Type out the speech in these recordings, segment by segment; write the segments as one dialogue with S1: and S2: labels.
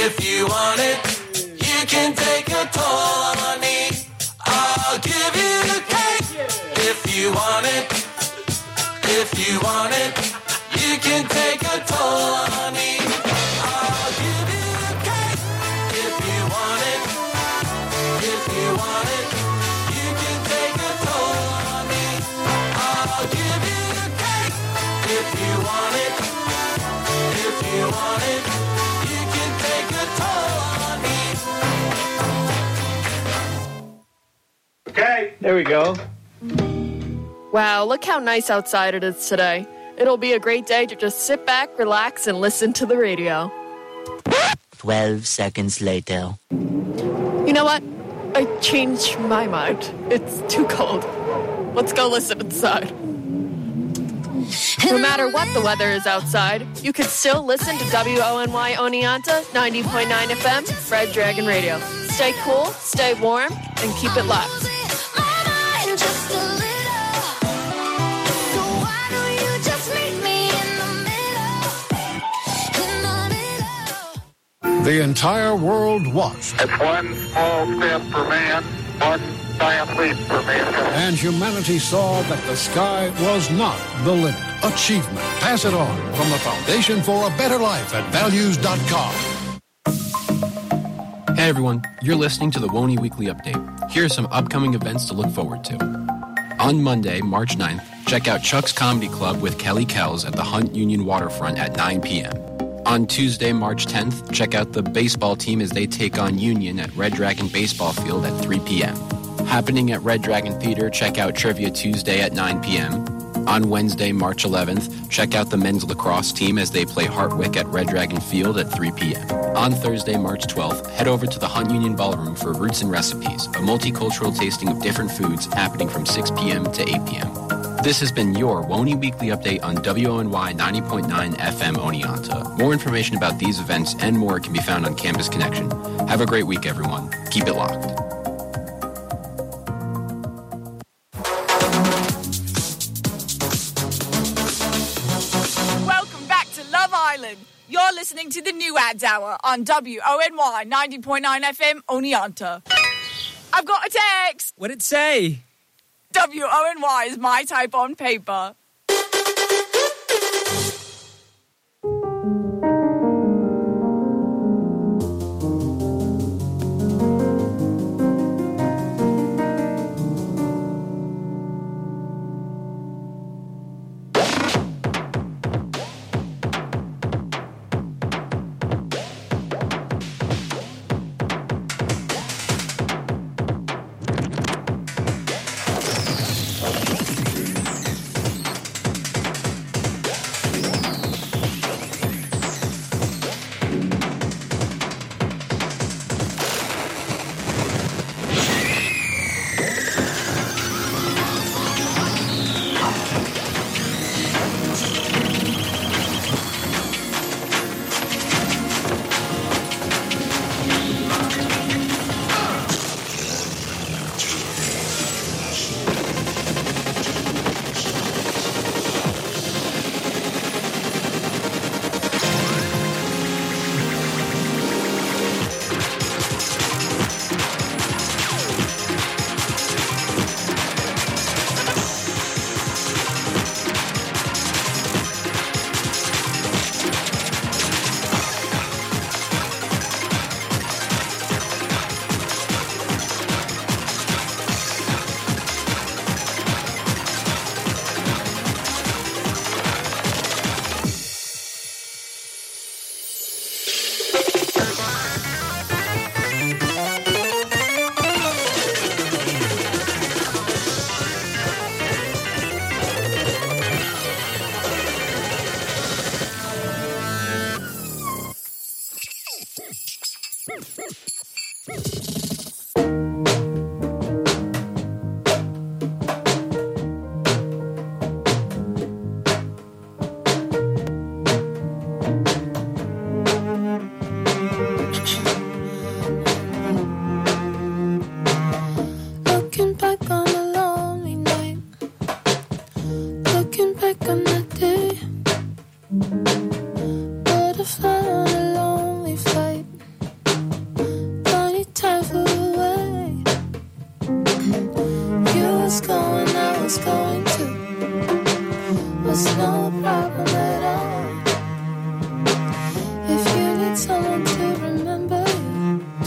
S1: If you want it, you can take a toll on me. I'll give you cake. If you want it, if you want it, you can take a toll on me. I'll give you cake. If you want it, if you want it, you can take a toll on me. I'll give you cake. If you want it, if you want it, you can take a toll on me.
S2: Okay.
S3: There we go.
S4: Wow, look how nice outside it is today. It'll be a great day to just sit back, relax, and listen to the radio.
S5: 12 seconds later.
S4: You know what? I changed my mind. It's too cold. Let's go listen inside. No matter what the weather is outside, you can still listen to WONY Oneonta 90.9 FM, Red Dragon Radio. Stay cool, stay warm, and keep it locked.
S6: The entire world watched.
S2: It's one small step for man, one giant leap for mankind.
S6: And humanity saw that the sky was not the limit. Achievement. Pass it on from the Foundation for a Better Life at values.com.
S7: Hey everyone, you're listening to the WONY Weekly Update. Here are some upcoming events to look forward to. On Monday, March 9th, check out Chuck's Comedy Club with Kelly Kells at the Hunt Union Waterfront at 9 p.m. On Tuesday, March 10th, check out the baseball team as they take on Union at Red Dragon Baseball Field at 3 p.m. Happening at Red Dragon Theater, check out Trivia Tuesday at 9 p.m. On Wednesday, March 11th, check out the men's lacrosse team as they play Hartwick at Red Dragon Field at 3 p.m. On Thursday, March 12th, head over to the Hunt Union Ballroom for Roots and Recipes, a multicultural tasting of different foods happening from 6 p.m. to 8 p.m. This has been your WONY Weekly Update on WONY 90.9 FM Oneonta. More information about these events and more can be found on Campus Connection. Have a great week, everyone. Keep it locked.
S8: Welcome back to Love Island. You're listening to the New Ads Hour on WONY 90.9 FM Oneonta. I've got a text.
S9: What'd it say?
S8: WONY is my type on paper.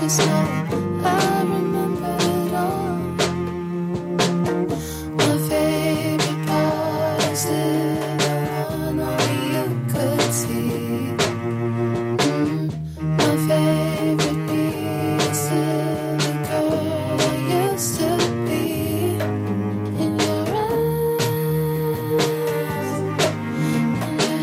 S3: just know I remember it all. My favorite part is the one only you could see. My favorite piece is the girl I used to be. In your eyes, in your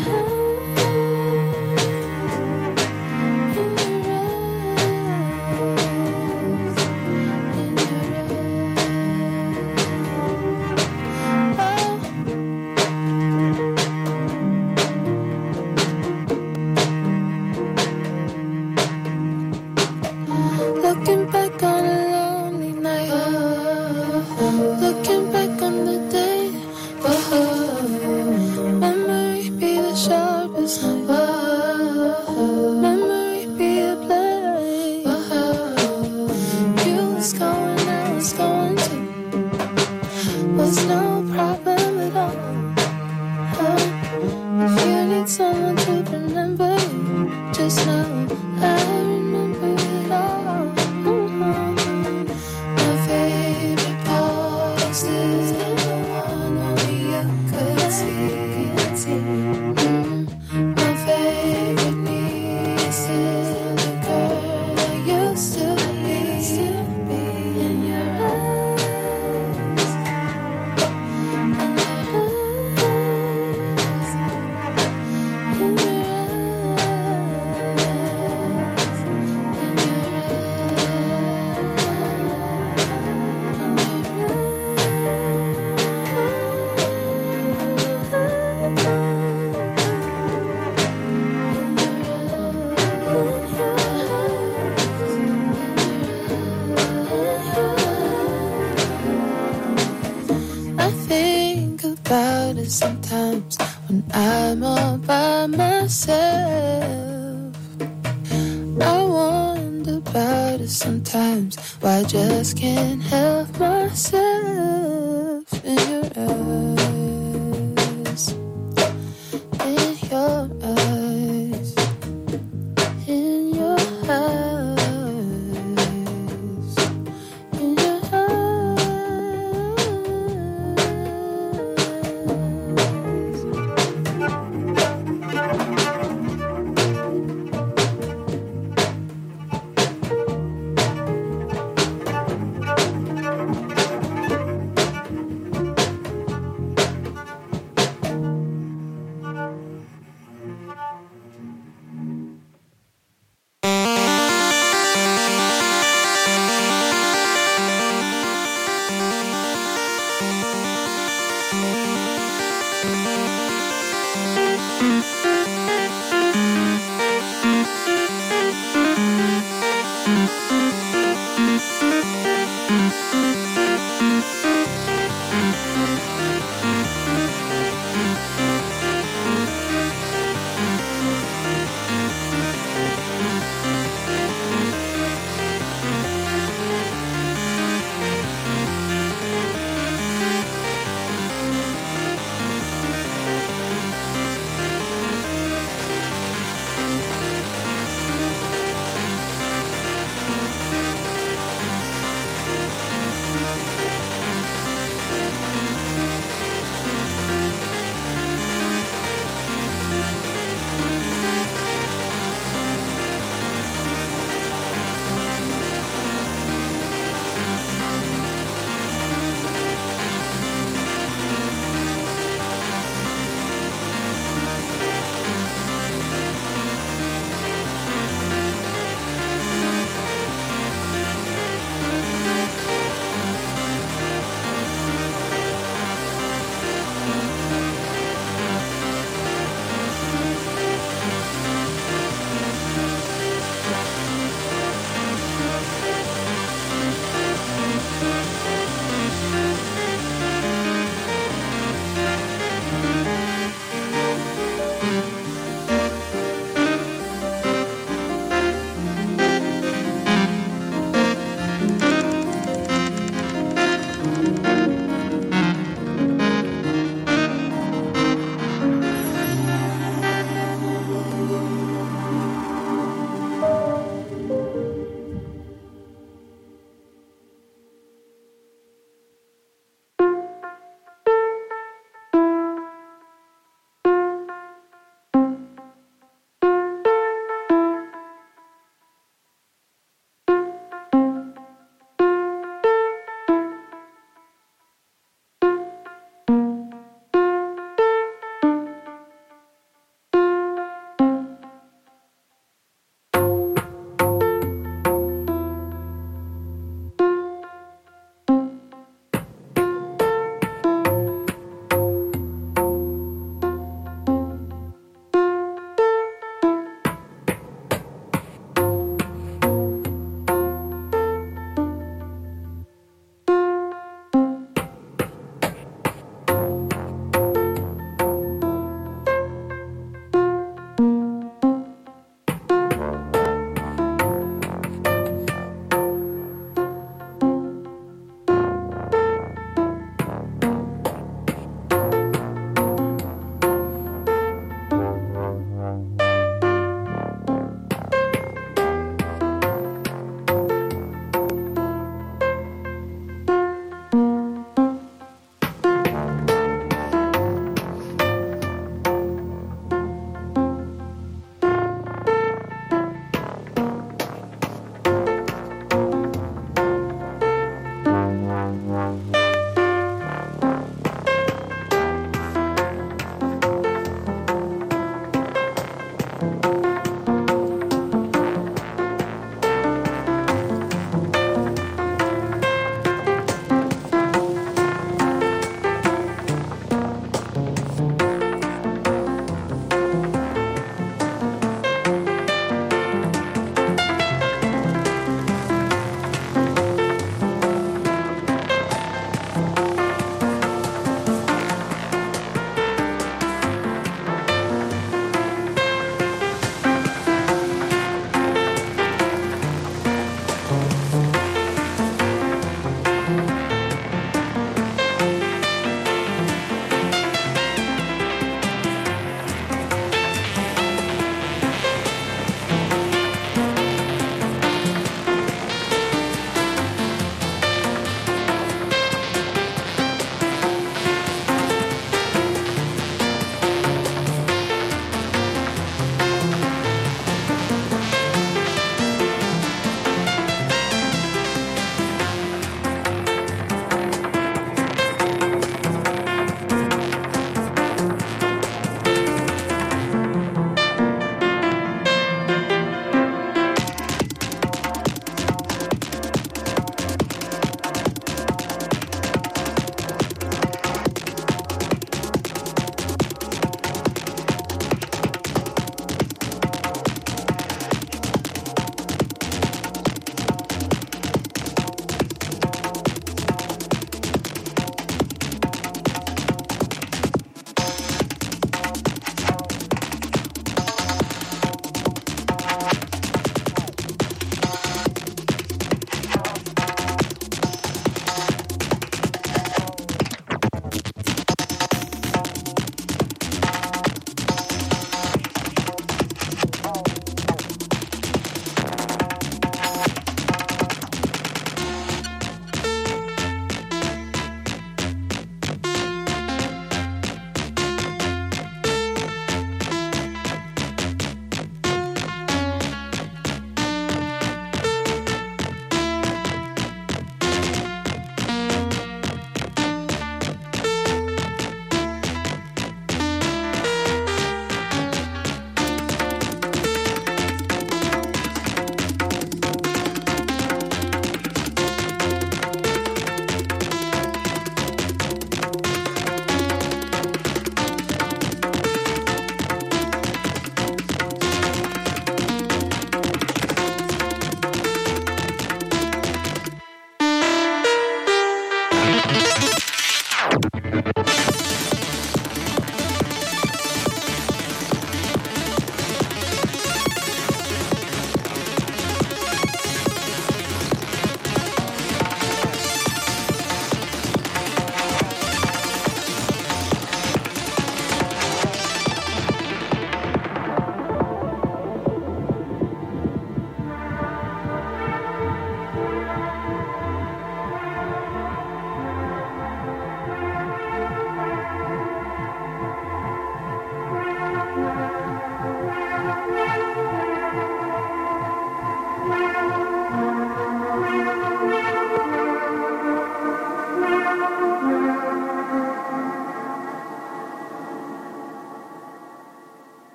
S3: looking back on a lonely night, looking back on the day, memory be the sharpest knife, memory be a blade. You was going, I was going too, was no problem at all. If you need someone to remember you, just know I remember it all. My favorite part is the one only you could see. My favorite niece is the girl I used to be. In your eyes, in your eyes, in your I think about it sometimes when I'm all by myself. I wonder about it sometimes, why I just can't help myself. In your eyes, in your eyes, in your eyes, in your eyes.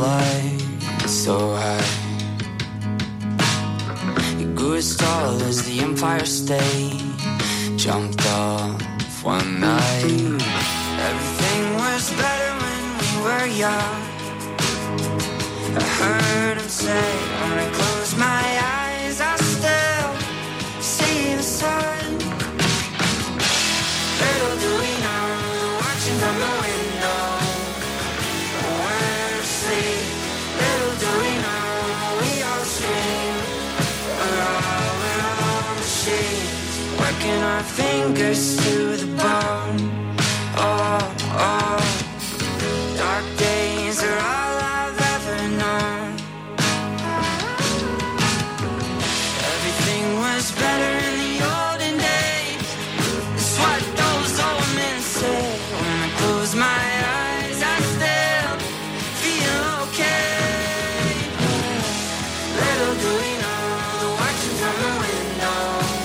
S9: fly so high. It grew as tall as the Empire State. Jumped off one night. Everything was better when we were young. I heard him say, when I close my eyes, I still see the sun. Little do we know, watching from the window, we're asleep. Little do we know, we all scream. We're all machines, working our fingers to the bone. Oh, oh, dark days are all I've ever known. Everything was better in the olden days. It's what those old men say. When I close my eyes, I still feel okay. Little do we know, the watching from the window,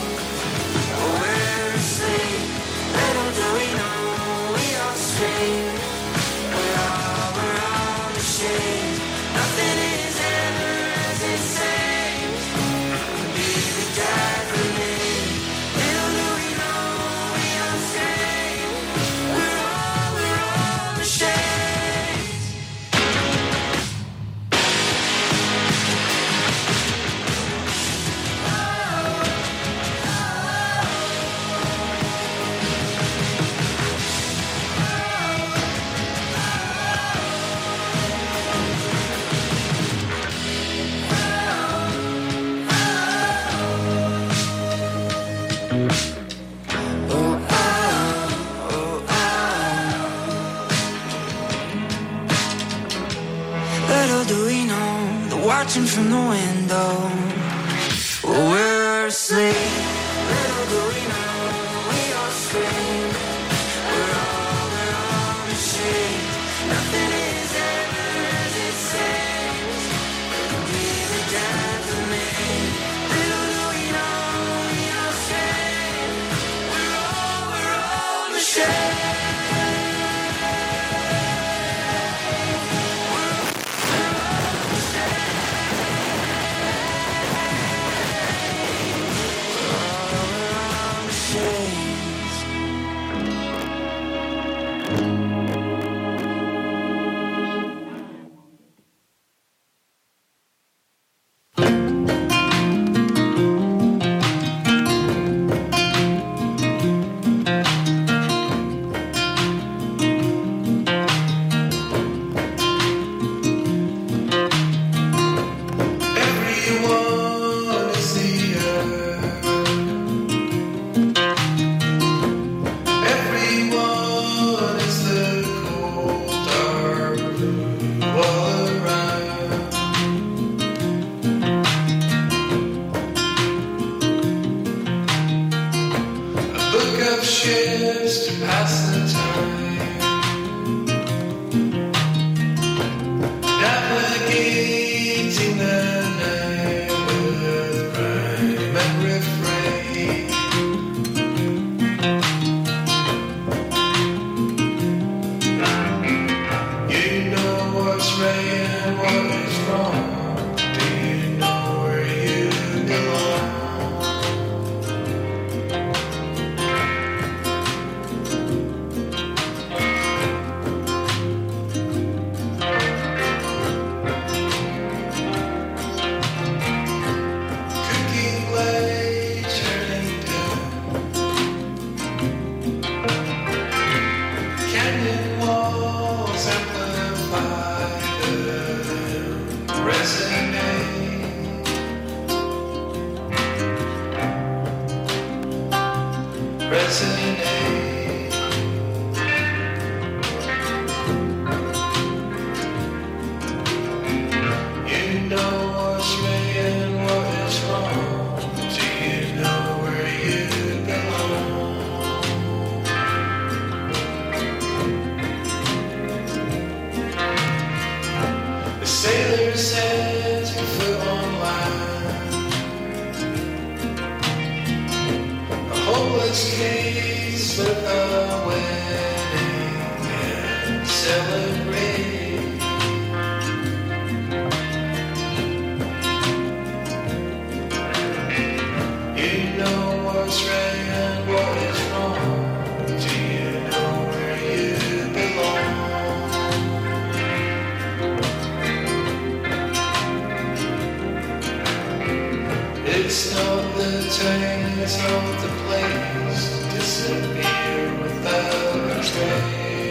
S9: we're asleep. Little do we know, we all scream. We're all machines. Nothing is ever as it seems. Be the death of me. Little do we know, we all scream. We're all machines. Little do we know, the watching from the window, we're asleep. Little do we know, we all scream. We're all machines. Nothing is ever as it seems. Be the death of me. Little do we know, we all scream. We're all machines. stop the trains of the place to disappear without a trace.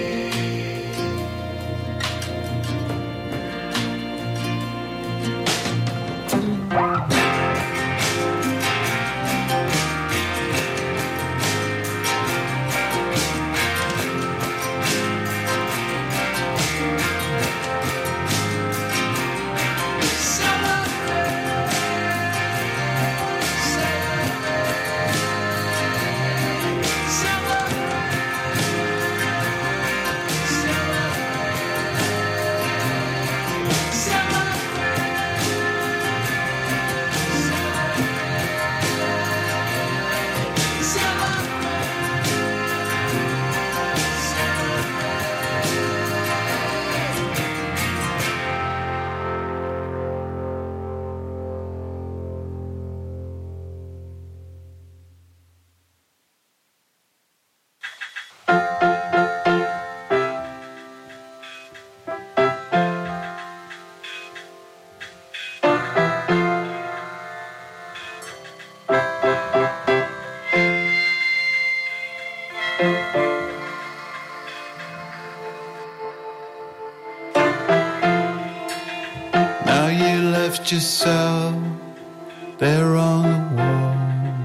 S10: Now you left yourself there on the wall,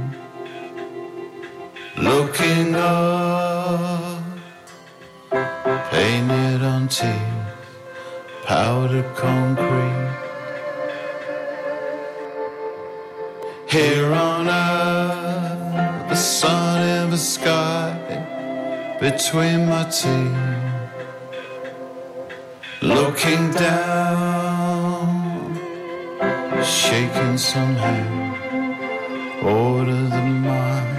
S10: looking up, painted on teeth, powdered concrete. Here on earth, the sun in the sky between my teeth, looking down, shaking some hand, order the mind.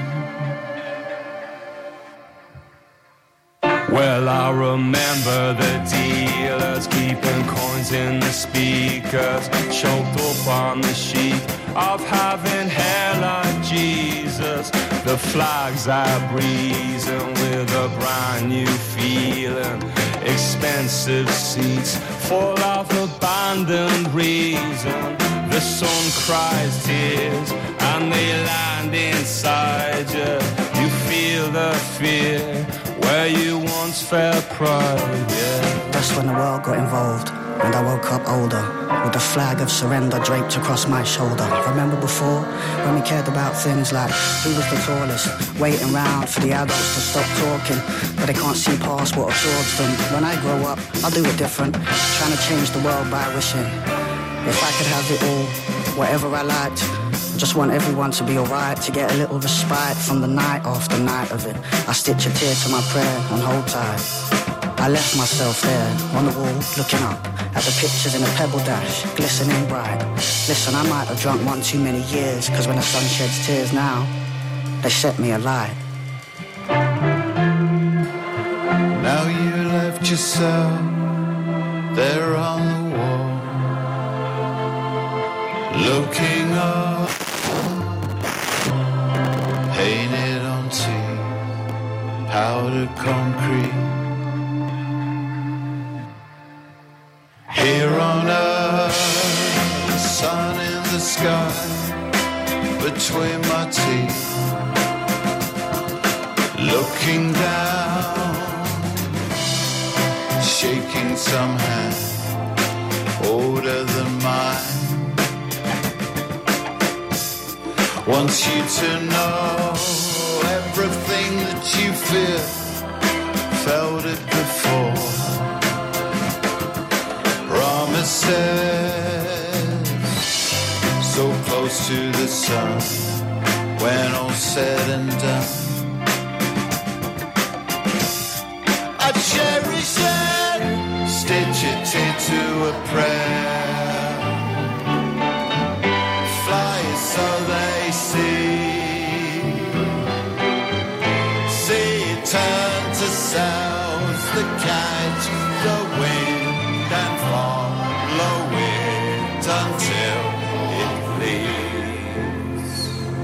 S11: Well, I remember the dealers keeping coins in the speakers, choked up on the sheet of having hair like Jesus. The flags are breezing with a brand new feeling, expensive seats full of abandoned reason. The sun cries tears and they land inside you. You feel the fear where you once felt pride, yeah.
S12: That's when the world got involved, and I woke up older, with the flag of surrender draped across my shoulder. Remember before, when we cared about things like who was the tallest, waiting round for the adults to stop talking, but they can't see past what absorbs them. When I grow up, I'll do it different, trying to change the world by wishing if I could have it all, whatever I liked. I just want everyone to be alright, to get a little respite from the night after night of it. I stitch a tear to my prayer and hold tight. I left myself there on the wall, looking up at the pictures in a pebble dash, glistening bright. Listen, I might have drunk one too many years, cause when the sun sheds tears now, they set me alight.
S10: Now you left yourself there on the wall, looking up, painted on teeth, powdered concrete. Here on earth, the sun in the sky between my teeth, looking down, shaking some hand older than mine. Wants you to know everything that you feel, felt it before. Promises so close to the sun, when all's said and done. I cherish it, stitch it into a prayer, fly it so they see it turn to south, the kite, the wind and follow it until it leaves.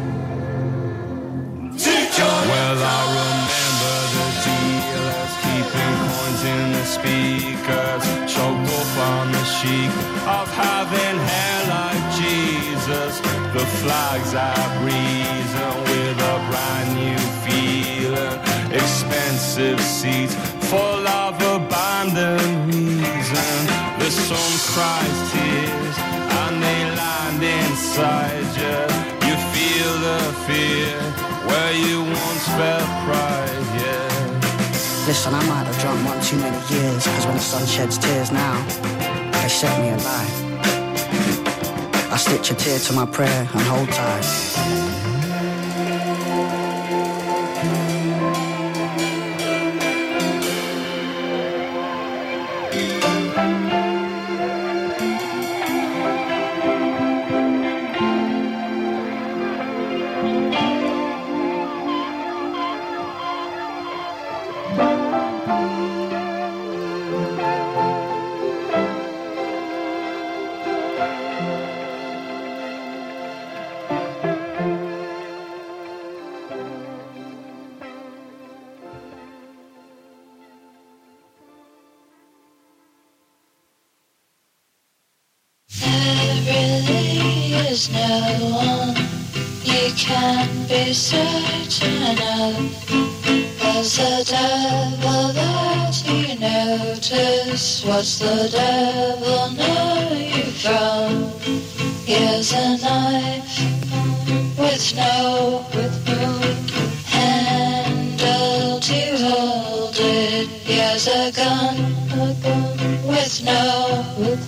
S11: Well, I remember the dealers keeping coins in the speakers, choked up on the chic of having hair like Jesus. the flags are breezing with a brand new feeling. Expensive seats full of abandoned reason. The sun cries tears and they land inside you. You feel the fear where you once felt pride, yeah.
S12: Listen, I might have drunk one too many years, cause when the sun sheds tears now, they set me alight. I stitch a tear to my prayer and hold tight.
S3: There's no one you can be certain of. There's the devil that you notice. What's the devil know you from? Here's a knife with no handle to hold it. Here's a gun with no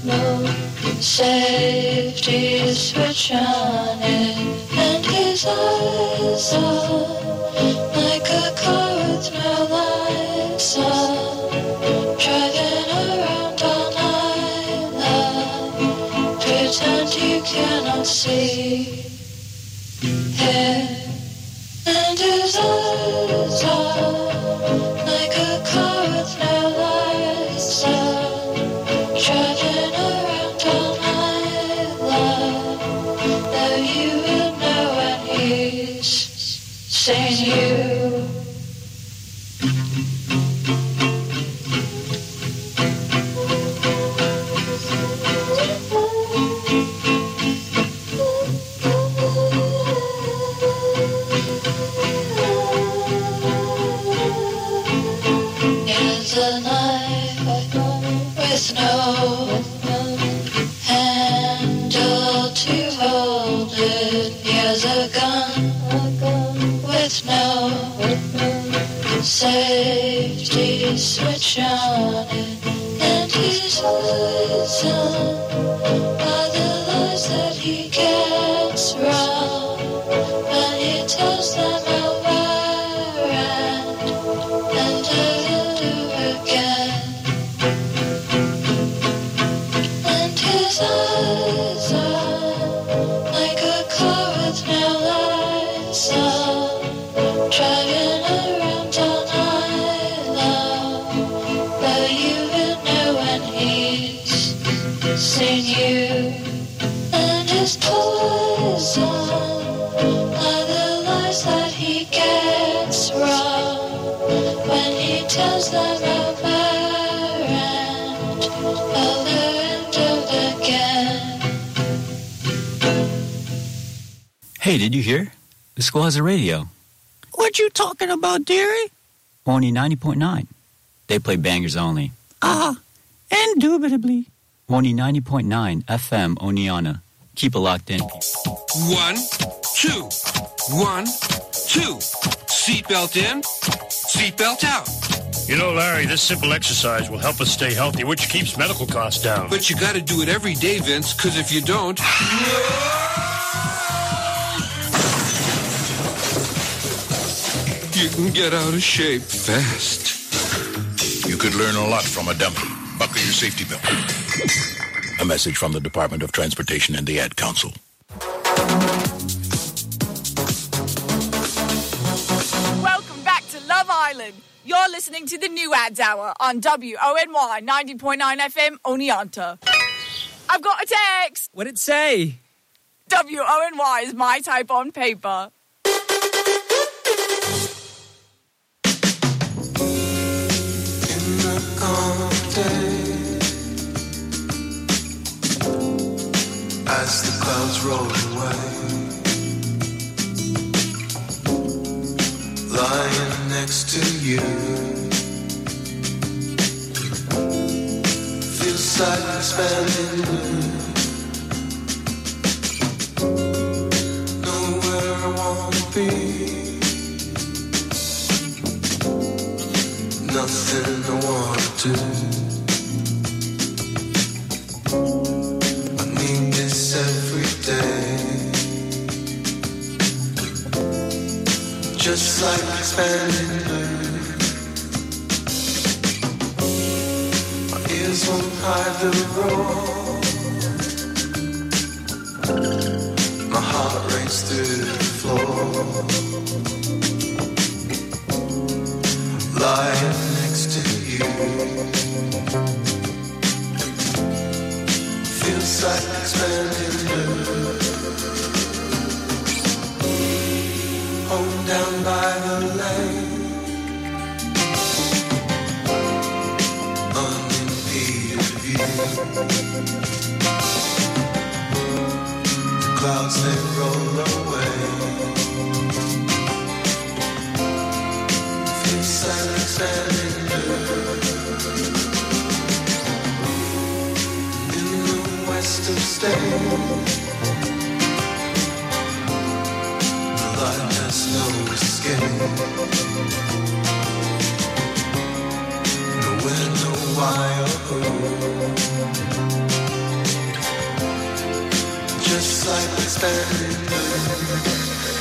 S3: safety switch on it, and his eyes are like a car with no lights on, driving around all night long. Pretend you cannot see him, and his eyes are like a car with no lights on, driving around all night long. Though you will know when he's seen you. Here's a knife with no handle to hold it. Here's a gun with no safety switch on it. And his eyes are the lies that he gets wrong when he tells them over and over again. And his eyes are like a car with no lights on, driving around all night long. Though you will know when he's seen you. And his poison are the lies that he gets wrong when he tells them over and over again.
S13: Hey, did you hear? The school has a radio.
S14: What you talking about, dearie?
S13: Only 90.9. They play bangers only.
S14: Indubitably.
S13: Only 90.9 FM Oneonta. Keep it locked in.
S15: 1, 2, 1, 2. Seatbelt in, seatbelt out.
S16: You know, Larry, this simple exercise will help us stay healthy, which keeps medical costs down.
S15: But you got to do it every day, Vince, because if you don't... you can get out of shape fast.
S6: You could learn a lot from a dummy. Buckle your safety belt. A message from the Department of Transportation and the Ad Council.
S8: Welcome back to Love Island. You're listening to the New Ads Hour on WONY 90.9 FM Oneonta. I've got a text.
S14: What'd it say?
S8: WONY is my type on paper.
S1: As the clouds roll away, next to you. Feels like expanding blue. Know where I wanna be. Nothing I wanna do. I need this every day. Just like expanding blue. My ears won't hide the roar. My heart races through the floor. Lying next to you. Feels like expanding blue. Home down by the lake, unimpeded view. The clouds they roll away. Feels like expanding blue. In the western state. There's no escape. No when, no why, or who. Just like expanding blue.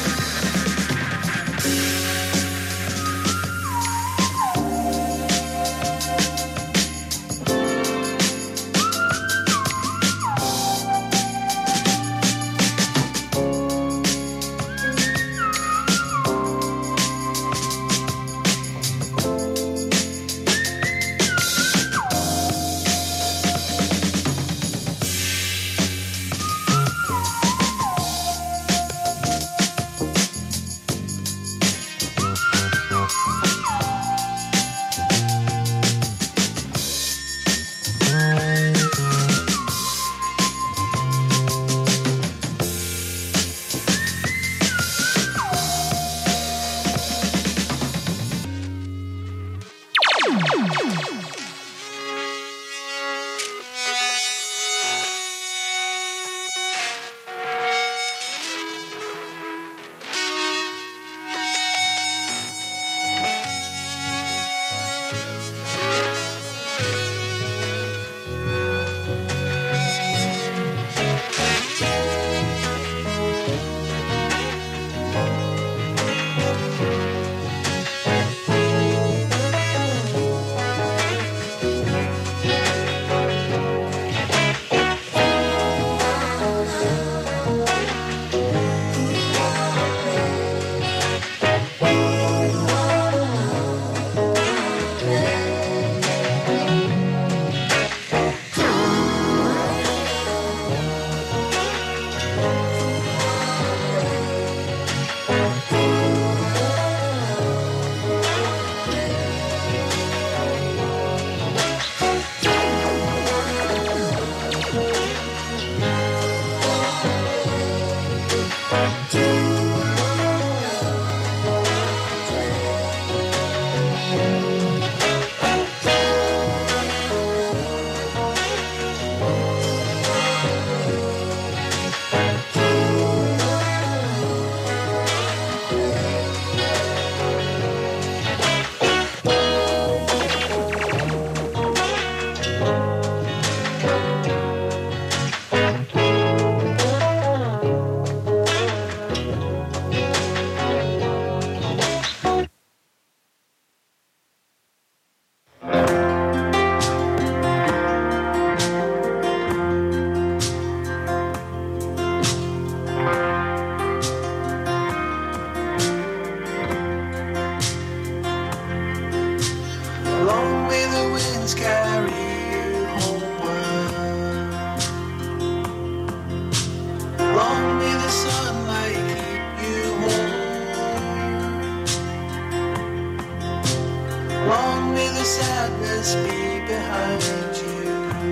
S9: sadness be behind you.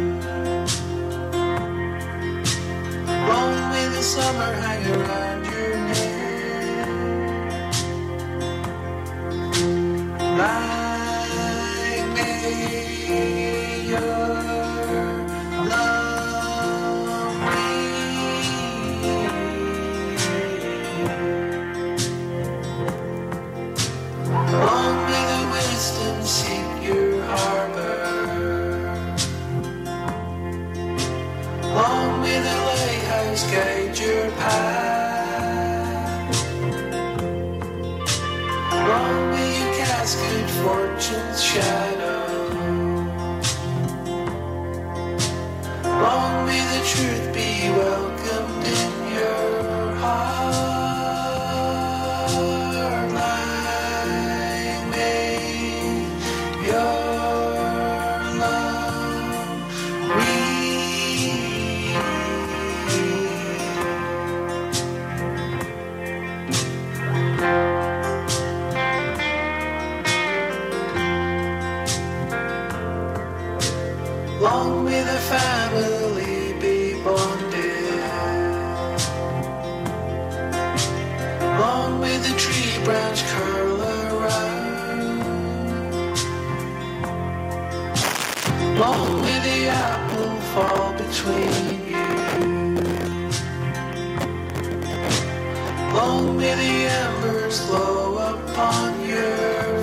S9: Long may the summer hang around your neck. always guide your path. Long may you cast good fortune's shadow. Long may the truth be welcomed in your heart. Like may your love long may the family be bonded. Long may the tree branch curl around. Long may the apple fall between you. Long may the embers glow upon your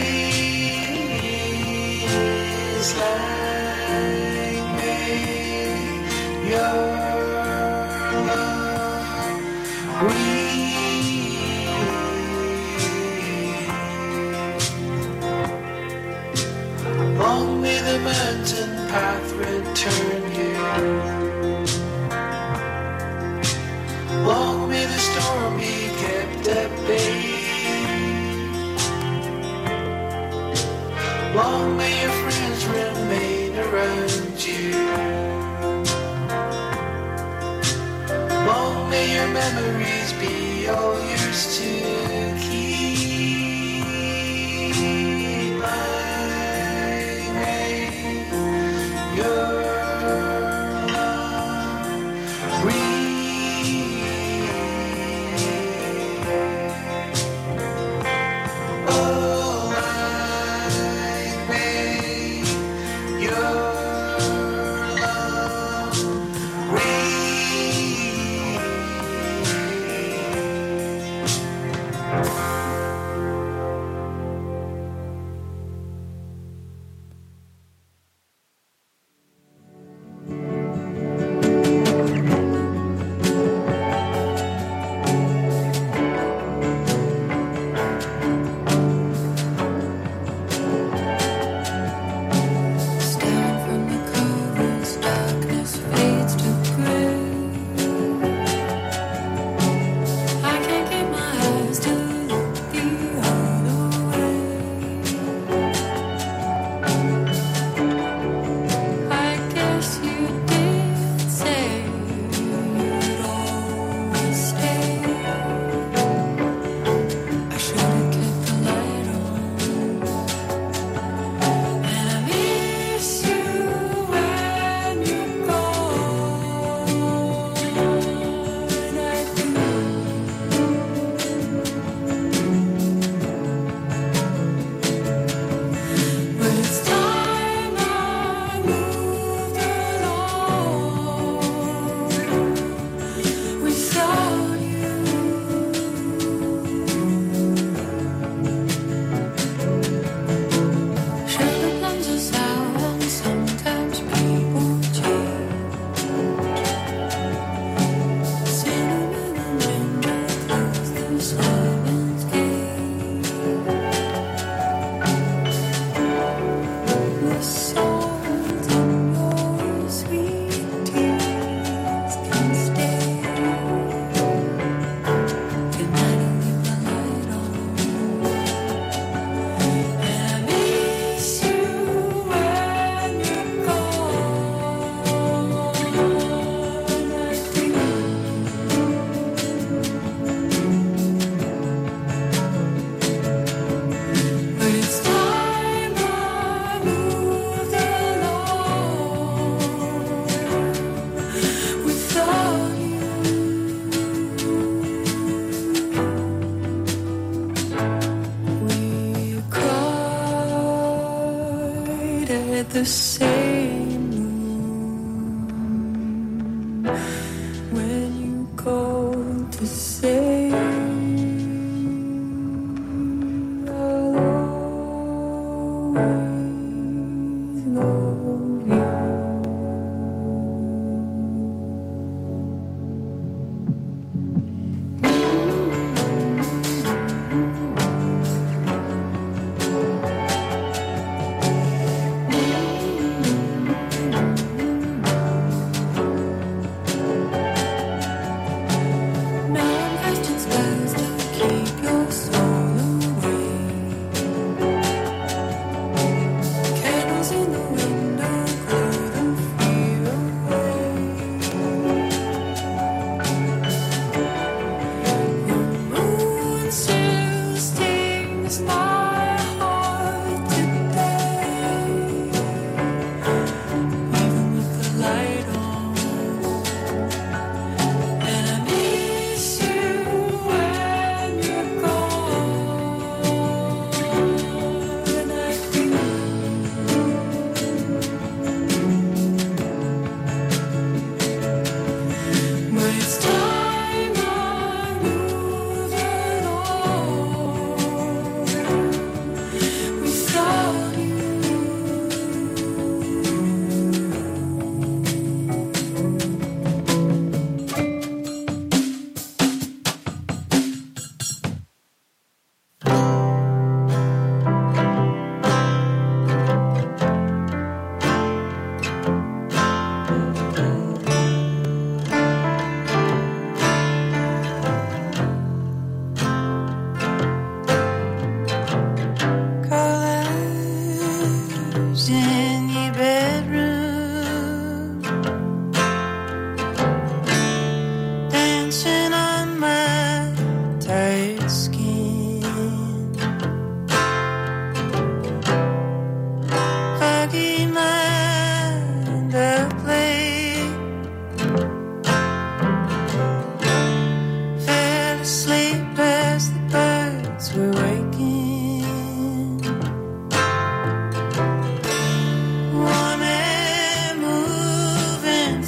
S9: face. Like may your love long may the mountain path return you. Long may the storm be kept at bay. Long may your friends remain around you. Long may your memories be all yours to keep. Like may your love oh, like may your love the same moon when you called to say I'll always love you.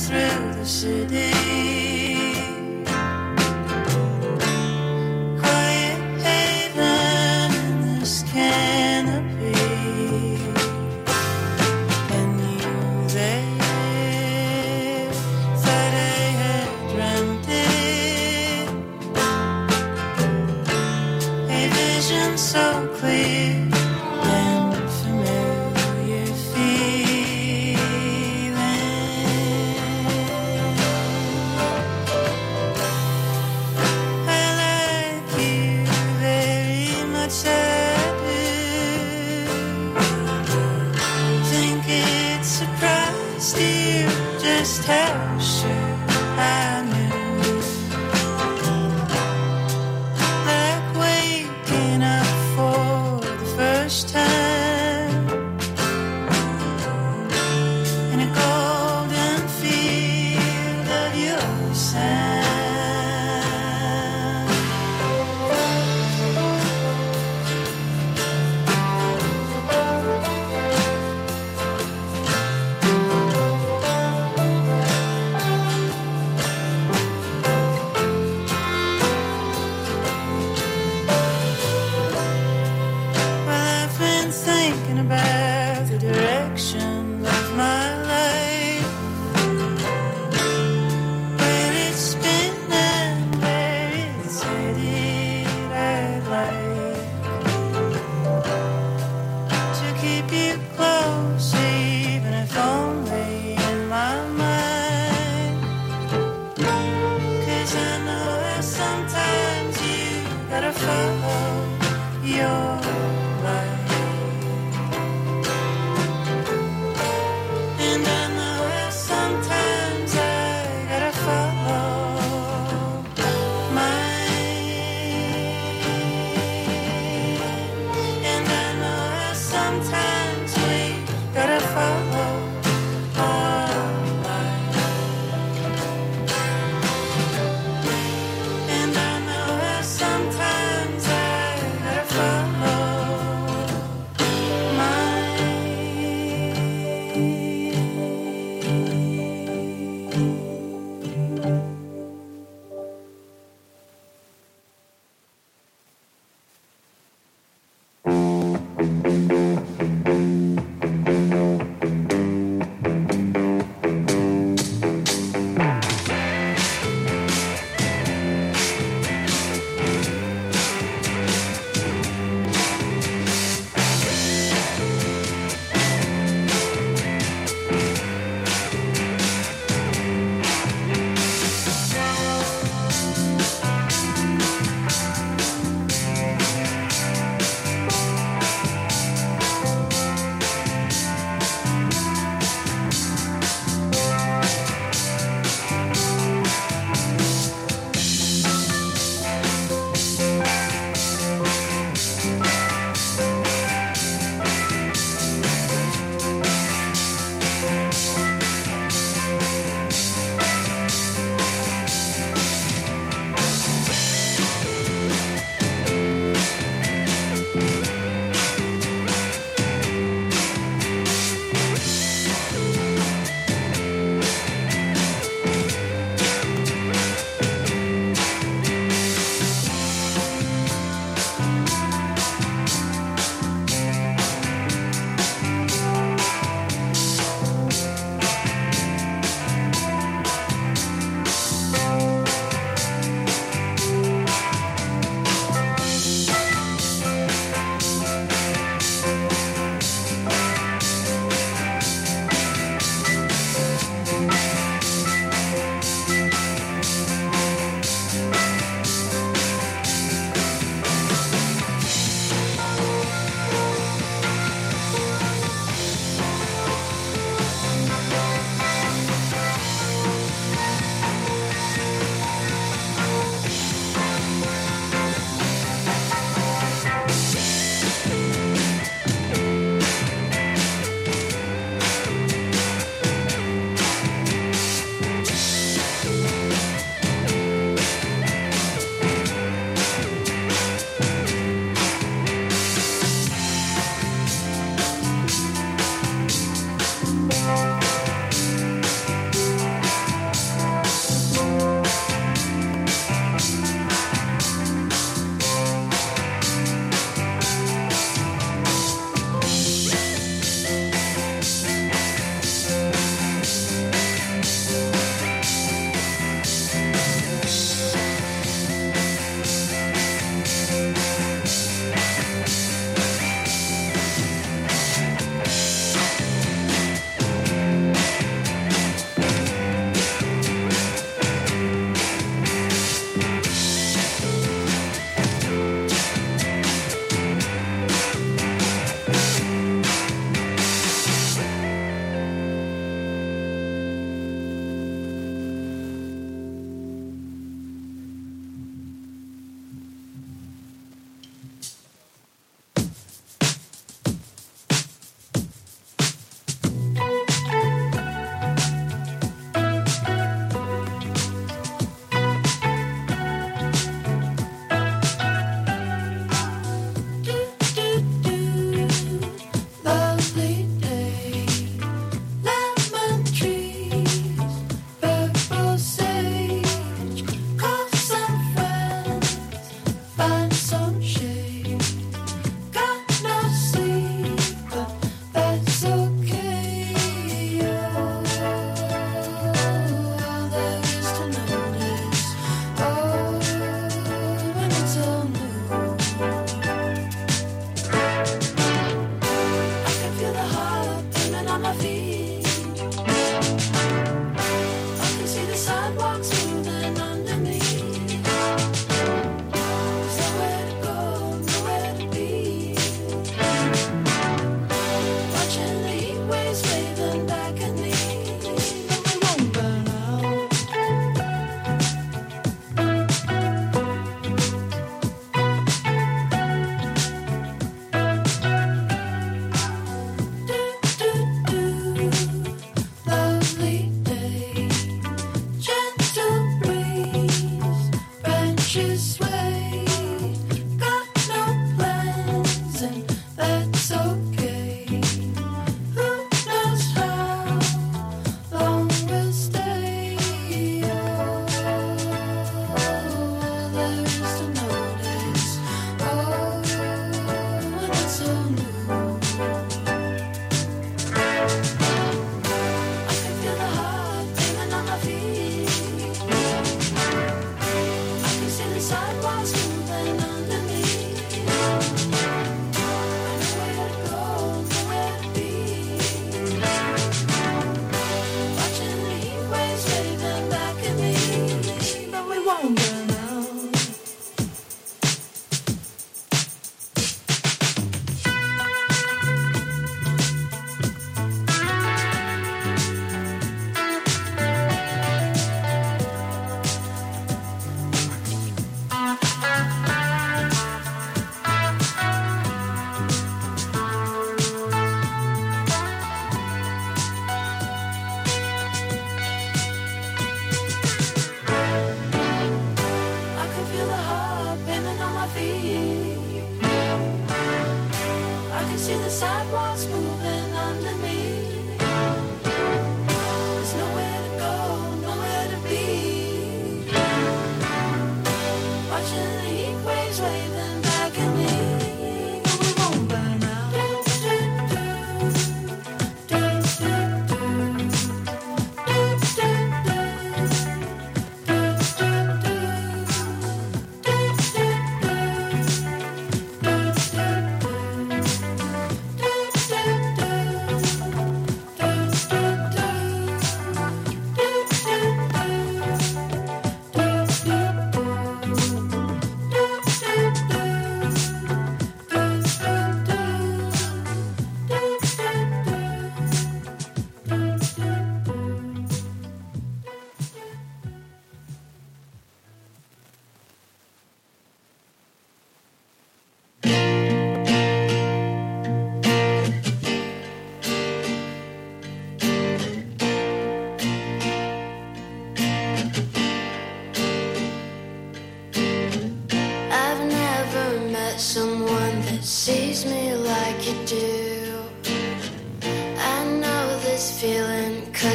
S9: through the city. Quiet haven in this canopy. And you there, thought I had dreamt it. A vision so clear and familiar feeling. I like you very much, I do. Think it surprised you just how sure I knew. Like waking up for the first time in a golden field of your sound. Well, I've been thinking about the direction of my life, where it's been and where it's headed. I'd like to keep you close, even if only in my mind. 'Cause I know that sometimes you gotta follow your life. And I know that sometimes I gotta follow mine. And I know that sometimes we gotta follow our life. And I know that sometimes I gotta follow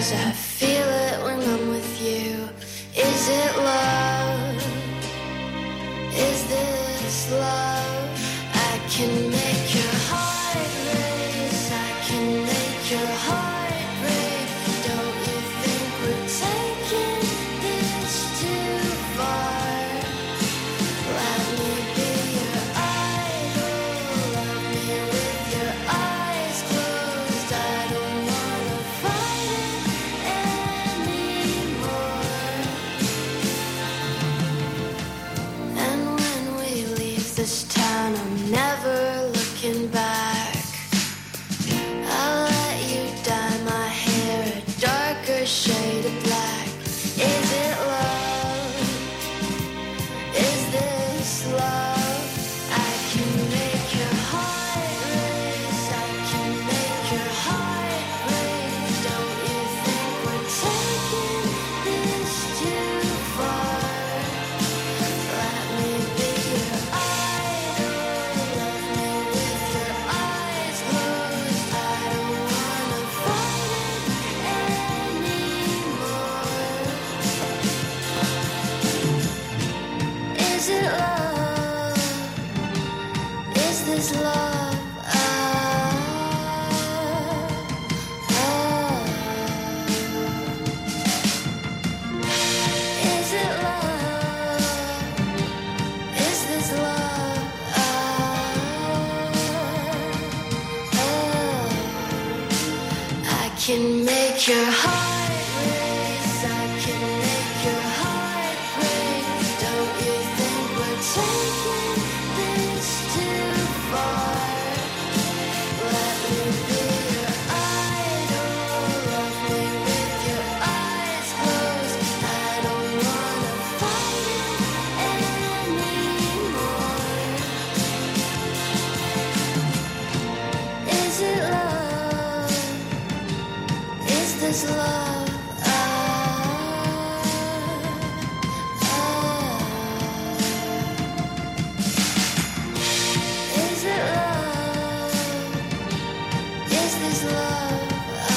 S3: 'cause I feel it when I'm with you. Is it love? Is this love? I can make your heart race, I can make your heart break. Don't you think we're taking this too far? Let me be your idol, love me with your eyes closed. I don't wanna fight it anymore. And when we leave this town, I'm never looking back. I'll let you dye my hair a darker shade of black. Is it love? Is this love? I can make your heart race, I can make your heart break. Don't you think we're taking this too far? Let me be your idol, love me with your eyes closed. I don't wanna fight it anymore. Is it love? Is this love? Is it love? Is this love? I can make your heart race, I can make your heart break. Don't you think we're taking this too far? Let me be your idol, love me with your eyes closed. I don't wanna fight it anymore. Is it love? Is this love? Is it love? Is this love?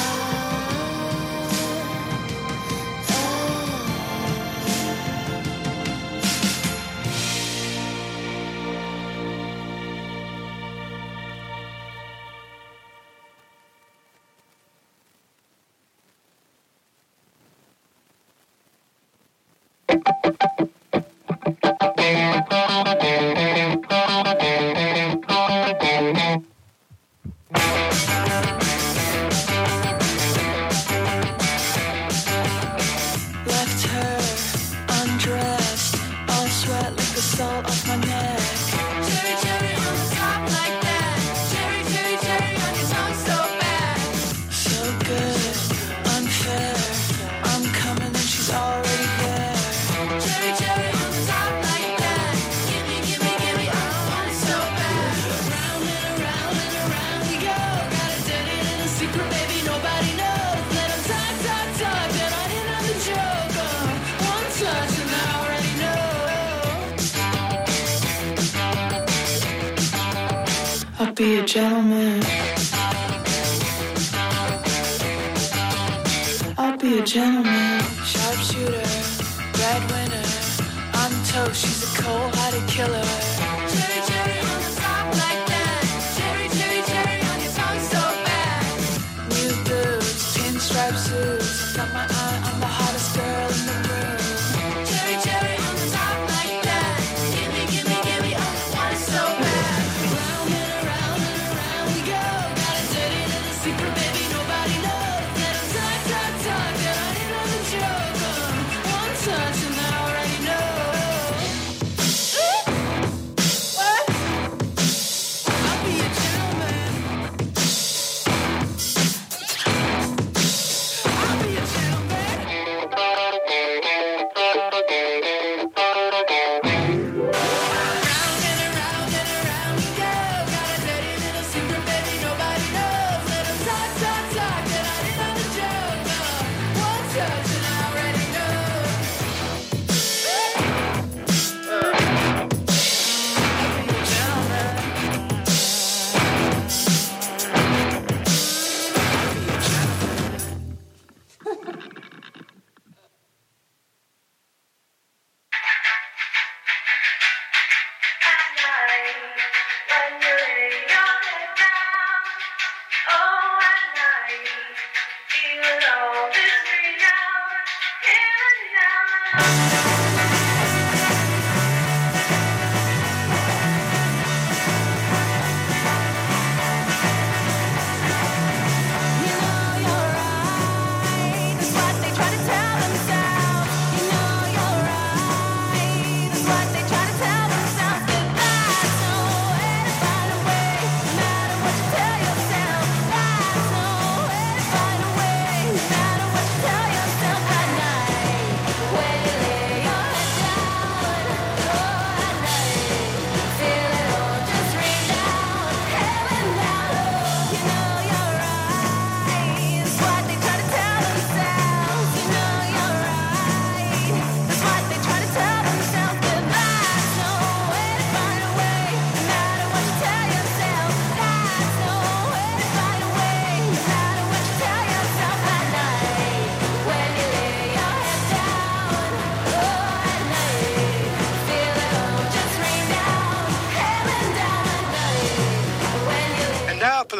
S9: Left her undressed, all sweat like the salt off my neck. Cherry, cherry on the top like that. Cherry, cherry, cherry on your tongue so bad. So good, unfair. I'm coming and she's already there. Cherry, cherry on the top like that. Gimme, gimme, gimme, I want it so bad. Round and around we go. Got a dirty little secret, baby, nobody knows. Let 'em talk, talk, talk, then I hit on the joke. One touch and I already know. I'll be a gentleman. I'll be a gentleman. Sharpshooter, breadwinner. I'm toast, she's a cold-hearted killer. Cherry, cherry on the top like that. Cherry, cherry, cherry on your tongue so bad. New boots, pinstripe suits. Got my eye on the hottest girl in the room. Cherry, cherry on the top like that. Gimme, gimme, gimme, I want it so bad. Round and around we go. Got a dirty little secret, baby, nobody knows. Let 'em talk, talk, talk, then I hit on the joke. One touch and I already know.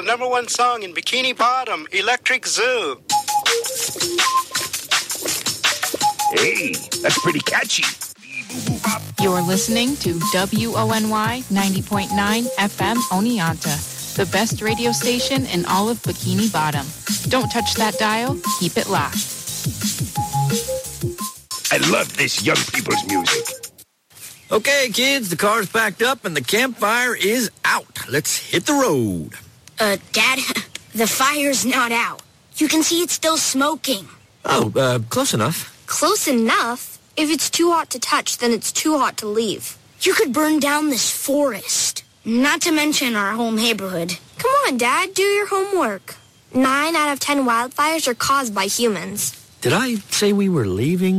S17: #1 song in Bikini Bottom, Electric Zoo.
S18: Hey, that's pretty catchy.
S19: You're listening to WONY 90.9 FM Oneonta, the best radio station in all of Bikini Bottom. Don't touch that dial. Keep it locked.
S18: I love this young people's music.
S14: Okay, kids, the car's packed up and the campfire is out. Let's hit the road.
S20: Dad, the fire's not out. You can see it's still smoking.
S14: Oh, close enough.
S20: Close enough? If it's too hot to touch, then it's too hot to leave. You could burn down this forest. Not to mention our whole neighborhood. Come on, Dad, do your homework. 9 out of 10 wildfires are caused by humans.
S14: Did I say we were leaving?